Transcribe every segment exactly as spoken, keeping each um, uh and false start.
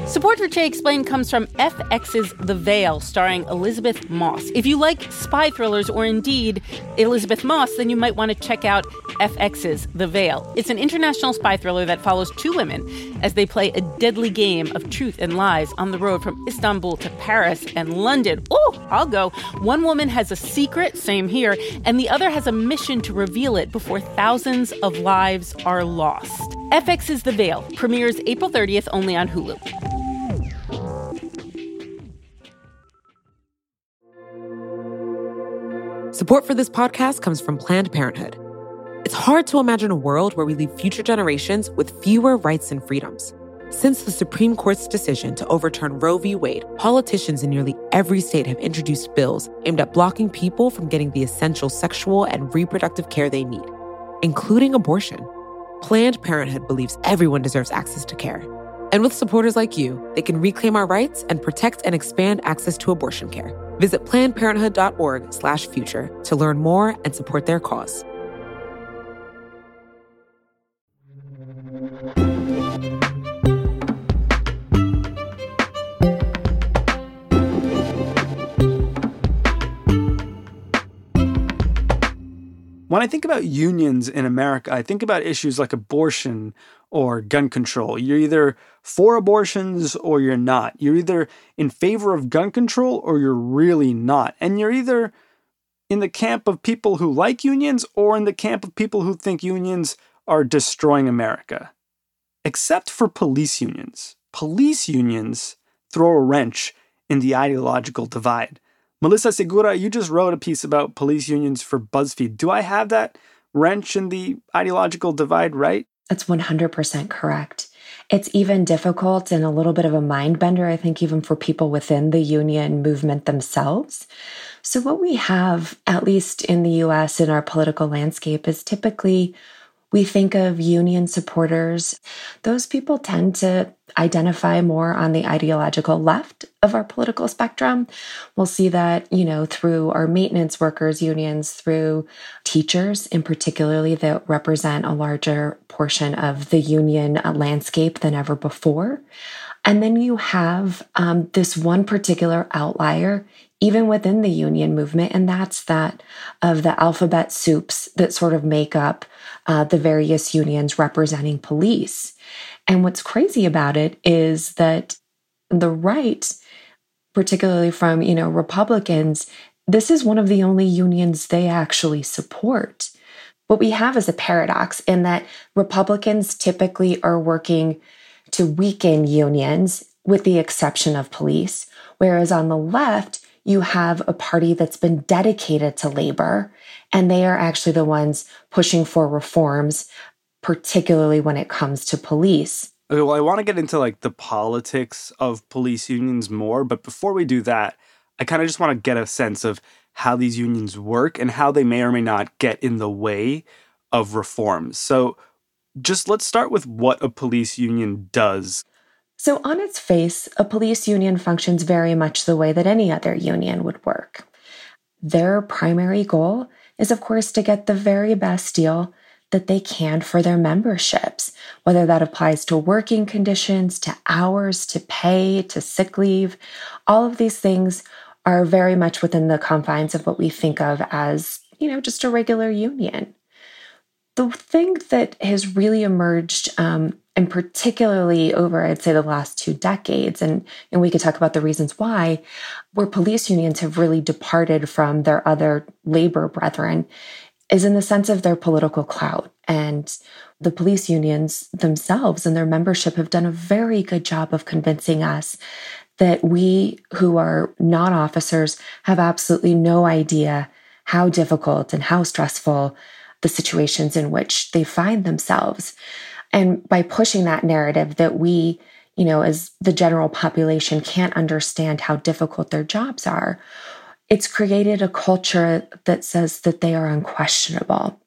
Support for Che Explained comes from F X's The Veil, starring Elizabeth Moss. If you like spy thrillers or indeed Elizabeth Moss, then you might want to check out F X's The Veil. It's an international spy thriller that follows two women as they play a deadly game of truth and lies on the road from Istanbul to Paris and London. Oh, I'll go. One woman has a secret, same here, and the other has a mission to reveal it before thousands of lives are lost. F X's The Veil premieres April thirtieth only on Hulu. Support for this podcast comes from Planned Parenthood. It's hard to imagine a world where we leave future generations with fewer rights and freedoms. Since the Supreme Court's decision to overturn Roe v. Wade, politicians in nearly every state have introduced bills aimed at blocking people from getting the essential sexual and reproductive care they need, including abortion. Planned Parenthood believes everyone deserves access to care. And with supporters like you, they can reclaim our rights and protect and expand access to abortion care. Visit plannedparenthood.org slash future to learn more and support their cause. When I think about unions in America, I think about issues like abortion or gun control. You're either for abortions or you're not. You're either in favor of gun control or you're really not. And you're either in the camp of people who like unions or in the camp of people who think unions are destroying America. Except for police unions. Police unions throw a wrench in the ideological divide. Melissa Segura, you just wrote a piece about police unions for BuzzFeed. Do I have that wrench in the ideological divide right? That's one hundred percent correct. It's even difficult and a little bit of a mind bender, I think, even for people within the union movement themselves. So what we have, at least in the U S, in our political landscape, is typically we think of union supporters. Those people tend to identify more on the ideological left of our political spectrum. We'll see that, you know, through our maintenance workers unions, through teachers in particularly that represent a larger portion of the union landscape than ever before. And then you have um, this one particular outlier even within the union movement, and that's that of the alphabet soups that sort of make up uh, the various unions representing police. And what's crazy about it is that the right, particularly from, you know, Republicans, this is one of the only unions they actually support. What we have is a paradox in that Republicans typically are working to weaken unions, with the exception of police, whereas on the left, you have a party that's been dedicated to labor, and they are actually the ones pushing for reforms, particularly when it comes to police. Okay, well, I want to get into like the politics of police unions more, but before we do that, I kind of just want to get a sense of how these unions work and how they may or may not get in the way of reforms. So just let's start with what a police union does. So on its face, a police union functions very much the way that any other union would work. Their primary goal is, of course, to get the very best deal that they can for their memberships, whether that applies to working conditions, to hours, to pay, to sick leave. All of these things are very much within the confines of what we think of as, you know, just a regular union. The thing that has really emerged, um, and particularly over, I'd say, the last two decades, and, and we could talk about the reasons why, where police unions have really departed from their other labor brethren, is in the sense of their political clout. And the police unions themselves and their membership have done a very good job of convincing us that we who are not officers have absolutely no idea how difficult and how stressful the situations in which they find themselves. And by pushing that narrative that we, you know, as the general population can't understand how difficult their jobs are, it's created a culture that says that they are unquestionable.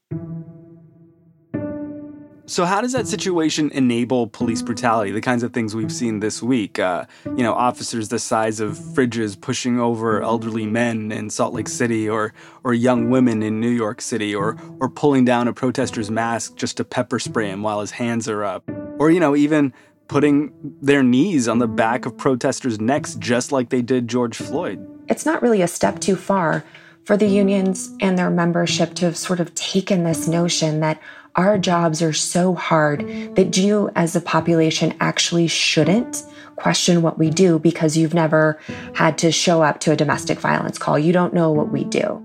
So how does that situation enable police brutality, the kinds of things we've seen this week? Uh, you know, officers the size of fridges pushing over elderly men in Salt Lake City, or or young women in New York City, or or pulling down a protester's mask just to pepper spray him while his hands are up. Or, you know, even putting their knees on the back of protesters' necks just like they did George Floyd. It's not really a step too far for the unions and their membership to have sort of taken this notion that our jobs are so hard that you as a population actually shouldn't question what we do because you've never had to show up to a domestic violence call. You don't know what we do.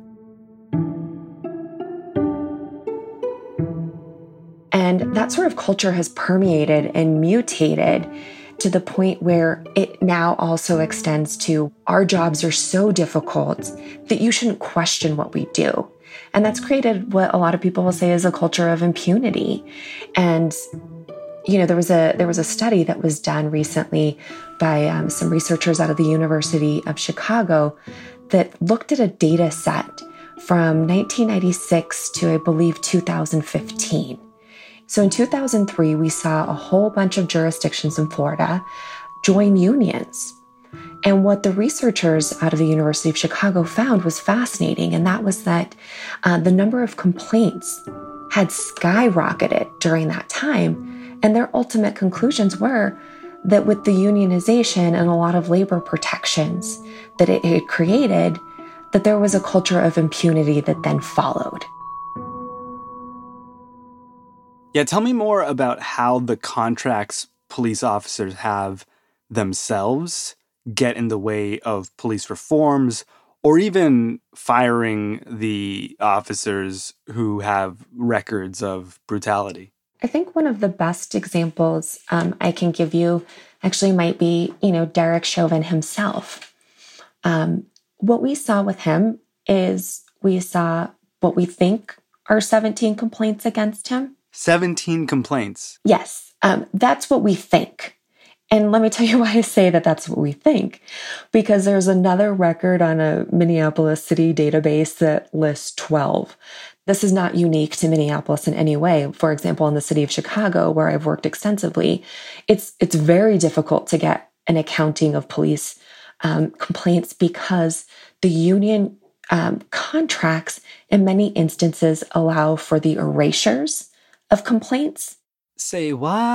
And that sort of culture has permeated and mutated to the point where it now also extends to our jobs are so difficult that you shouldn't question what we do. And that's created what a lot of people will say is a culture of impunity. And, you know, there was a there was a study that was done recently by um, some researchers out of the University of Chicago that looked at a data set from nineteen ninety-six to, I believe, two thousand fifteen. So in two thousand three, we saw a whole bunch of jurisdictions in Florida join unions. And what the researchers out of the University of Chicago found was fascinating, and that was that uh, the number of complaints had skyrocketed during that time. And their ultimate conclusions were that with the unionization and a lot of labor protections that it had created, that there was a culture of impunity that then followed. Yeah, tell me more about how the contracts police officers have themselves get in the way of police reforms or even firing the officers who have records of brutality. I think one of the best examples um, I can give you actually might be, you know, Derek Chauvin himself. Um, what we saw with him is we saw what we think are seventeen complaints against him. seventeen complaints. Yes, um, that's what we think. And let me tell you why I say that that's what we think. Because there's another record on a Minneapolis city database that lists twelve. This is not unique to Minneapolis in any way. For example, in the city of Chicago, where I've worked extensively, it's it's very difficult to get an accounting of police um, complaints because the union um, contracts in many instances allow for the erasures of complaints. Say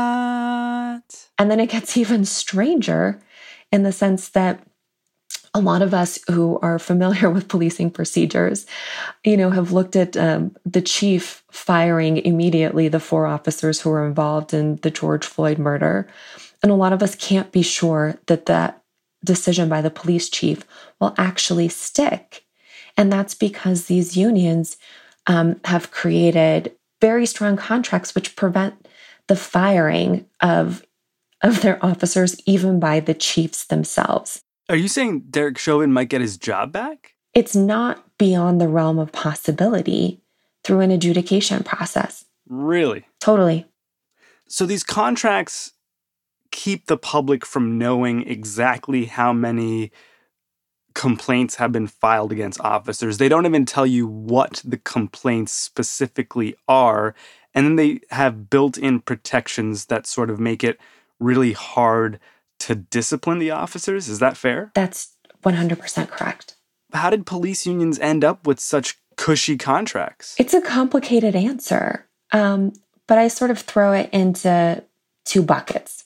what? And then it gets even stranger in the sense that a lot of us who are familiar with policing procedures, you know, have looked at um, the chief firing immediately the four officers who were involved in the George Floyd murder. And a lot of us can't be sure that that decision by the police chief will actually stick. And that's because these unions um, have created very strong contracts which prevent the firing of, of their officers even by the chiefs themselves. Are you saying Derek Chauvin might get his job back? It's not beyond the realm of possibility through an adjudication process. Really? Totally. So these contracts keep the public from knowing exactly how many complaints have been filed against officers. They don't even tell you what the complaints specifically are. And then they have built-in protections that sort of make it really hard to discipline the officers. Is that fair? That's one hundred percent correct. How did police unions end up with such cushy contracts? It's a complicated answer, um, but I sort of throw it into two buckets.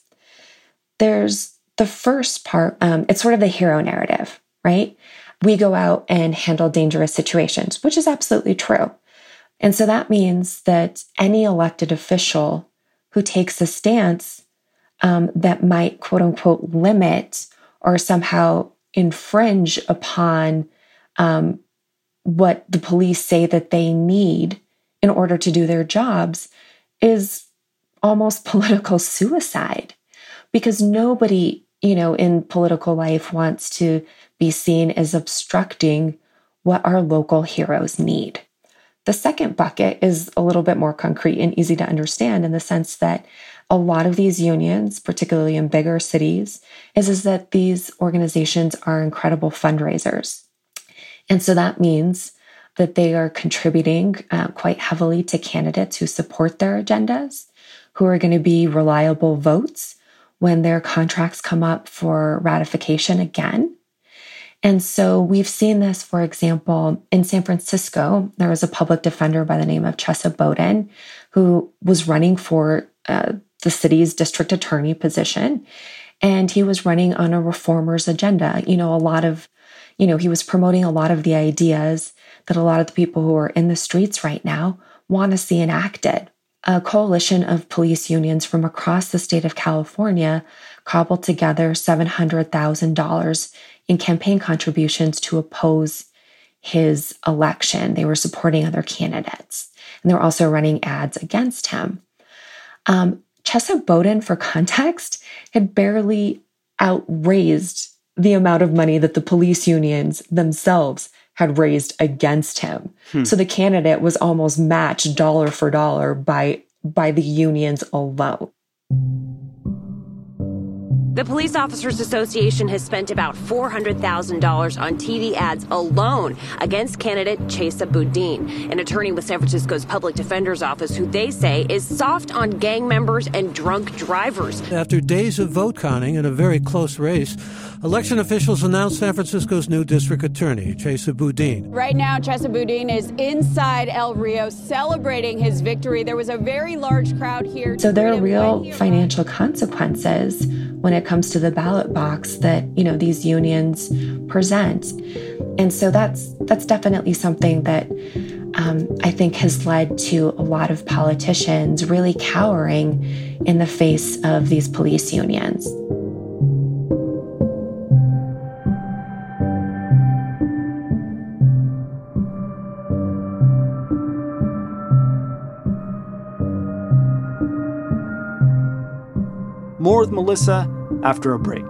There's the first part, um, it's sort of the hero narrative, right? We go out and handle dangerous situations, which is absolutely true. And so that means that any elected official who takes a stance um, that might, quote unquote, limit or somehow infringe upon um, what the police say that they need in order to do their jobs is almost political suicide. Because nobody, you know, in political life wants to be seen as obstructing what our local heroes need. The second bucket is a little bit more concrete and easy to understand in the sense that a lot of these unions, particularly in bigger cities, is, is that these organizations are incredible fundraisers. And so that means that they are contributing uh, quite heavily to candidates who support their agendas, who are going to be reliable votes when their contracts come up for ratification again. And so we've seen this, for example, in San Francisco. There was a public defender by the name of Chesa Boudin who was running for uh, the city's district attorney position. And he was running on a reformers agenda. You know, a lot of, you know, he was promoting a lot of the ideas that a lot of the people who are in the streets right now want to see enacted. A coalition of police unions from across the state of California cobbled together seven hundred thousand dollars in campaign contributions to oppose his election. They were supporting other candidates, and they were also running ads against him. Um, Chesa Boudin, for context, had barely outraised the amount of money that the police unions themselves had raised against him. Hmm. So the candidate was almost matched dollar for dollar by, by the unions alone. The Police Officers Association has spent about four hundred thousand dollars on T V ads alone against candidate Chesa Boudin, an attorney with San Francisco's Public Defender's Office who they say is soft on gang members and drunk drivers. After days of vote counting in a very close race, election officials announced San Francisco's new district attorney, Chesa Boudin. Right now, Chesa Boudin is inside El Rio celebrating his victory. There was a very large crowd here. So there are real financial consequences when it comes to the ballot box that, you know, these unions present. And so that's that's definitely something that um, I think has led to a lot of politicians really cowering in the face of these police unions. More with Melissa after a break.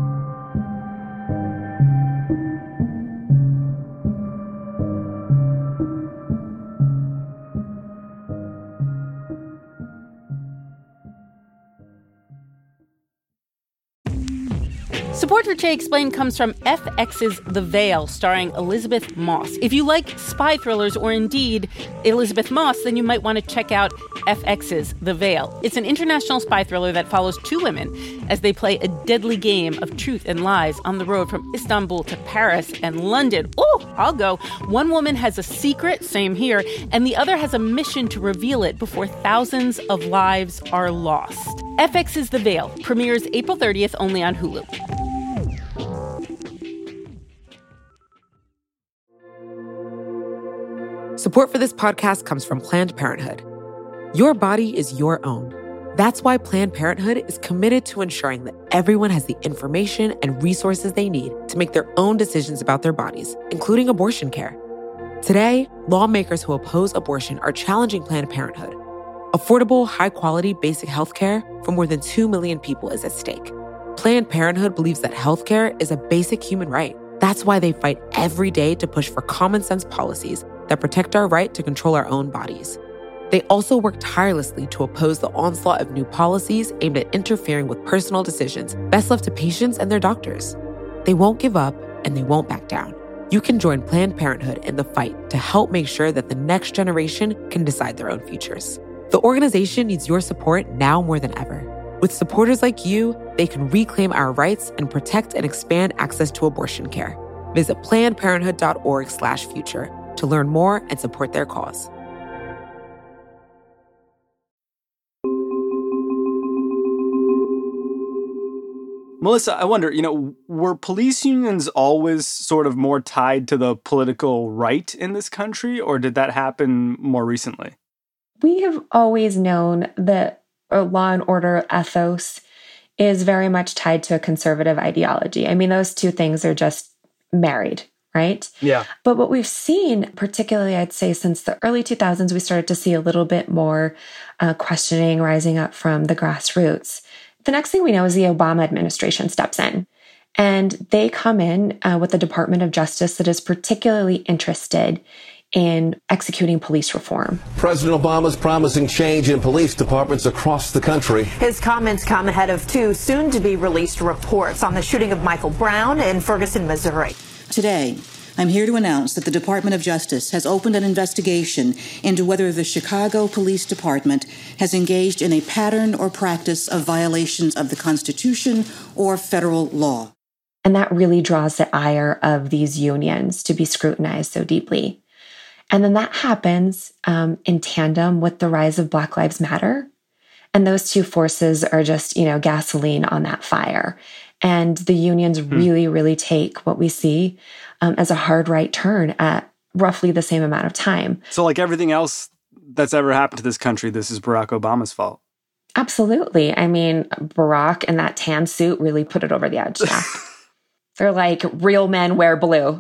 Support for Che Explained comes from F X's The Veil, starring Elizabeth Moss. If you like spy thrillers or indeed Elizabeth Moss, then you might want to check out F X's The Veil. It's an international spy thriller that follows two women as they play a deadly game of truth and lies on the road from Istanbul to Paris and London. Oh, I'll go. One woman has a secret, same here, and the other has a mission to reveal it before thousands of lives are lost. F X's The Veil premieres April thirtieth only on Hulu. Support for this podcast comes from Planned Parenthood. Your body is your own. That's why Planned Parenthood is committed to ensuring that everyone has the information and resources they need to make their own decisions about their bodies, including abortion care. Today, lawmakers who oppose abortion are challenging Planned Parenthood. Affordable, high-quality basic health care for more than two million people is at stake. Planned Parenthood believes that health care is a basic human right. That's why they fight every day to push for common-sense policies that protect our right to control our own bodies. They also work tirelessly to oppose the onslaught of new policies aimed at interfering with personal decisions best left to patients and their doctors. They won't give up, and they won't back down. You can join Planned Parenthood in the fight to help make sure that the next generation can decide their own futures. The organization needs your support now more than ever. With supporters like you, they can reclaim our rights and protect and expand access to abortion care. Visit plannedparenthood.org slash future to learn more and support their cause. Melissa, I wonder, you know, were police unions always sort of more tied to the political right in this country, or did that happen more recently? We have always known that a law and order ethos is very much tied to a conservative ideology. I mean, those two things are just married, right? Yeah. But what we've seen, particularly, I'd say, since the early two thousands, we started to see a little bit more uh, questioning rising up from the grassroots. The next thing we know is the Obama administration steps in, and they come in uh, with a Department of Justice that is particularly interested in executing police reform. President Obama's promising change in police departments across the country. His comments come ahead of two soon-to-be-released reports on the shooting of Michael Brown in Ferguson, Missouri. Today, I'm here to announce that the Department of Justice has opened an investigation into whether the Chicago Police Department has engaged in a pattern or practice of violations of the Constitution or federal law. And that really draws the ire of these unions to be scrutinized so deeply. And then that happens um, in tandem with the rise of Black Lives Matter And those two forces are just, you know, gasoline on that fire. And the unions hmm. really, really take what we see um, as a hard right turn at roughly the same amount of time. So like everything else that's ever happened to this country, this is Barack Obama's fault. Absolutely. I mean, Barack in that tan suit really put it over the edge, Jack. They're like, real men wear blue.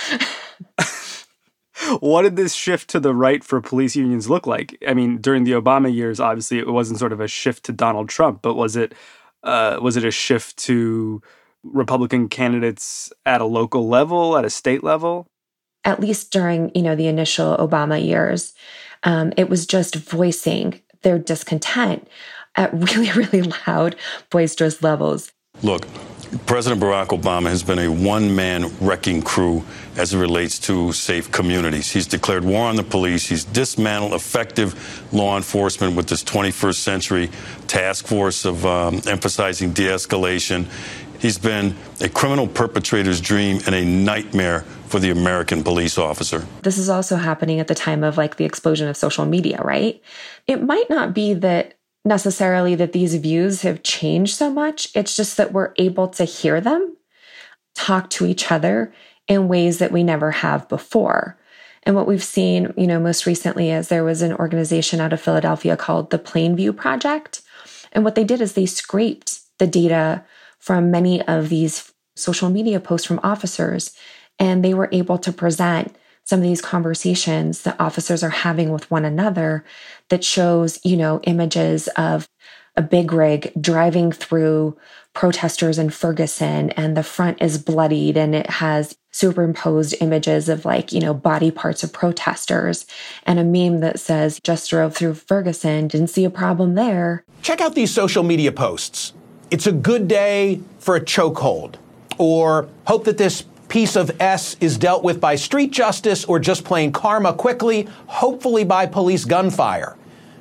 What did this shift to the right for police unions look like? I mean, during the Obama years, obviously it wasn't sort of a shift to Donald Trump, but was it uh, was it a shift to Republican candidates at a local level, at a state level? At least during, you know, the initial Obama years, um, it was just voicing their discontent at really, really loud, boisterous levels. Look, President Barack Obama has been a one-man wrecking crew as it relates to safe communities. He's declared war on the police. He's dismantled effective law enforcement with this twenty-first century task force of um, emphasizing de-escalation. He's been a criminal perpetrator's dream and a nightmare for the American police officer. This is also happening at the time of like the explosion of social media, right? It might not be that necessarily that these views have changed so much. It's just that we're able to hear them, talk to each other in ways that we never have before. And what we've seen, you know, most recently is there was an organization out of Philadelphia called the Plainview Project. And what they did is they scraped the data from many of these social media posts from officers, and they were able to present some of these conversations that officers are having with one another that shows, you know, images of a big rig driving through protesters in Ferguson, and the front is bloodied, and it has superimposed images of like, you know, body parts of protesters, and a meme that says, just drove through Ferguson, didn't see a problem there. Check out these social media posts. It's a good day for a chokehold, or hope that this piece of S is dealt with by street justice or just plain karma quickly, hopefully by police gunfire.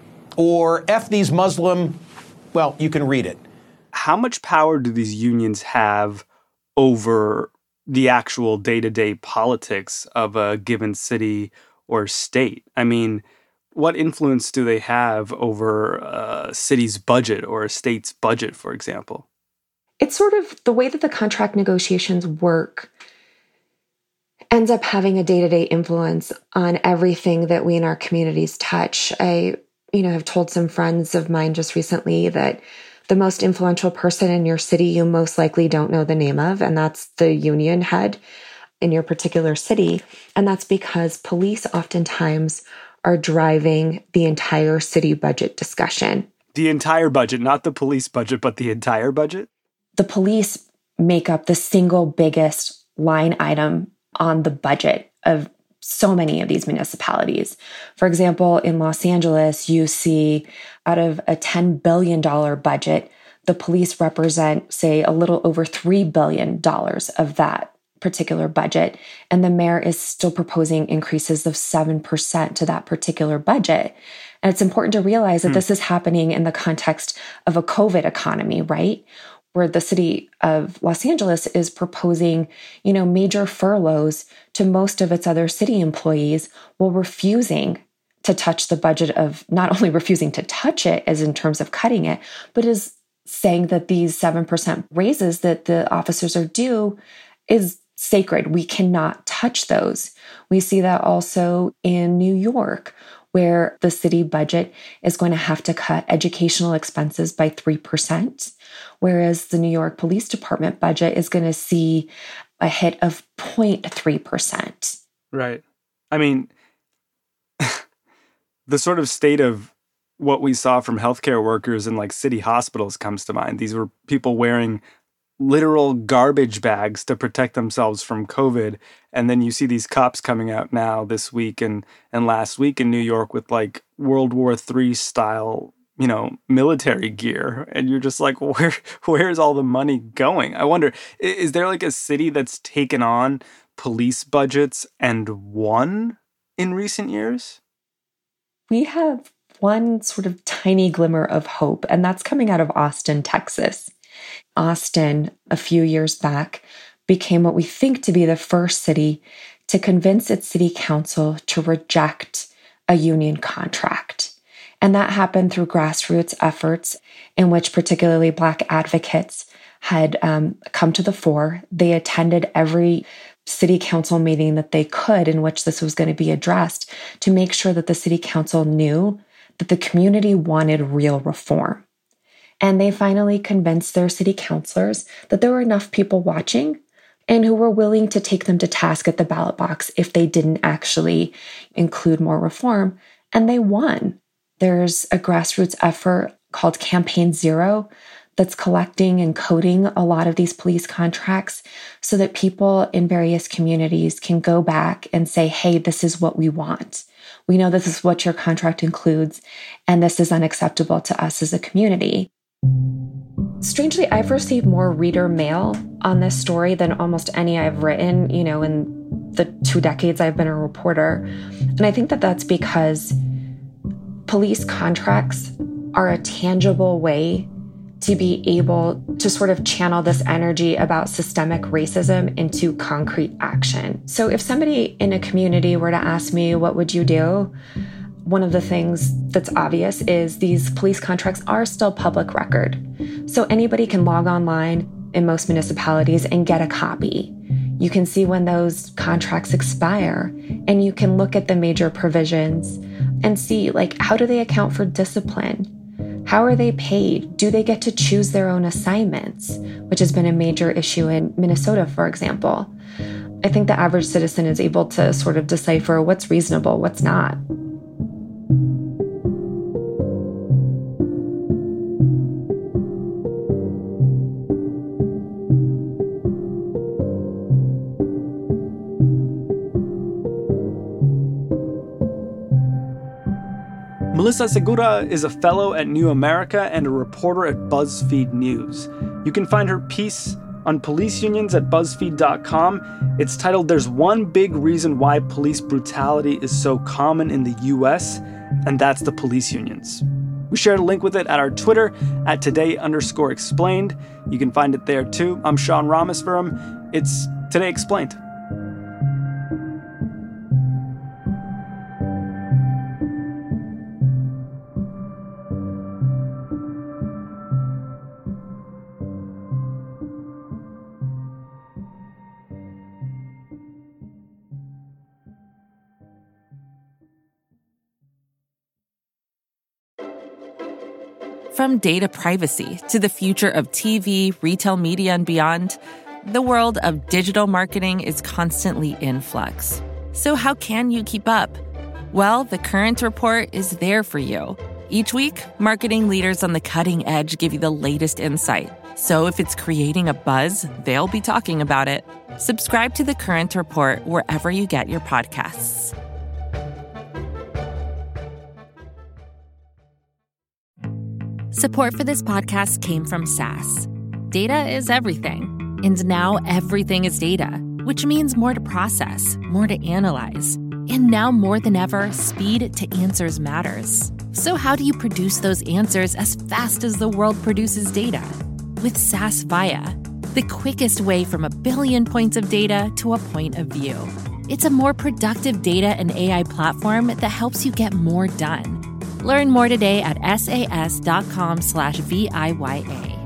Or F these Muslim, well, you can read it. How much power do these unions have over the actual day-to-day politics of a given city or state? I mean, what influence do they have over a city's budget or a state's budget, for example? It's sort of the way that the contract negotiations work ends up having a day-to-day influence on everything that we in our communities touch. I, you know, have told some friends of mine just recently that the most influential person in your city you most likely don't know the name of, and that's the union head in your particular city. And that's because police oftentimes are driving the entire city budget discussion. The entire budget, not the police budget, but the entire budget? The police make up the single biggest line item on the budget of so many of these municipalities. For example, in Los Angeles, you see out of a ten billion dollars budget, the police represent, say, a little over three billion dollars of that particular budget. And the mayor is still proposing increases of seven percent to that particular budget. And it's important to realize that hmm. this is happening in the context of a COVID economy, right? Where the city of Los Angeles is proposing, you know, major furloughs to most of its other city employees while refusing to touch the budget of, not only refusing to touch it as in terms of cutting it, but is saying that these seven percent raises that the officers are due is sacred. We cannot touch those. We see that also in New York, where the city budget is going to have to cut educational expenses by three percent, whereas the New York Police Department budget is going to see a hit of zero point three percent. Right. I mean, the sort of state of what we saw from healthcare workers in like city hospitals comes to mind. These were people wearing literal garbage bags to protect themselves from COVID. And then you see these cops coming out now this week and, and last week in New York with like World War Three style, you know, military gear. And you're just like, where, where's all the money going? I wonder, is there like a city that's taken on police budgets and won in recent years? We have one sort of tiny glimmer of hope, and that's coming out of Austin, Texas. Austin, a few years back, became what we think to be the first city to convince its city council to reject a union contract. And that happened through grassroots efforts in which particularly Black advocates had um, come to the fore. They attended every city council meeting that they could in which this was going to be addressed to make sure that the city council knew that the community wanted real reform. And they finally convinced their city councilors that there were enough people watching and who were willing to take them to task at the ballot box if they didn't actually include more reform. And they won. There's a grassroots effort called Campaign Zero that's collecting and coding a lot of these police contracts so that people in various communities can go back and say, hey, this is what we want. We know this is what your contract includes, and this is unacceptable to us as a community. Strangely, I've received more reader mail on this story than almost any I've written, you know, in the two decades I've been a reporter. And I think that that's because police contracts are a tangible way to be able to sort of channel this energy about systemic racism into concrete action. So if somebody in a community were to ask me, what would you do? One of the things that's obvious is these police contracts are still public record. So anybody can log online in most municipalities and get a copy. You can see when those contracts expire, and you can look at the major provisions and see, like, how do they account for discipline? How are they paid? Do they get to choose their own assignments, which has been a major issue in Minnesota, for example? I think the average citizen is able to sort of decipher what's reasonable, what's not. Melissa Segura is a fellow at New America and a reporter at BuzzFeed News. You can find her piece on police unions at BuzzFeed dot com. It's titled, "There's One Big Reason Why Police Brutality is So Common in the U S, and that's the police unions." We shared a link with it at our Twitter, at today underscore explained. You can find it there too. I'm Sean Rameswaram. It's Today Explained. From data privacy to the future of T V, retail media, and beyond, the world of digital marketing is constantly in flux. So how can you keep up? Well, The Current Report is there for you. Each week, marketing leaders on the cutting edge give you the latest insight. So if it's creating a buzz, they'll be talking about it. Subscribe to The Current Report wherever you get your podcasts. Support for this podcast came from S A S. Data is everything, and now everything is data, which means more to process, more to analyze. And now more than ever, speed to answers matters. So how do you produce those answers as fast as the world produces data? With S A S Viya, the quickest way from a billion points of data to a point of view. It's a more productive data and A I platform that helps you get more done. Learn more today at sas.com slash V I Y A.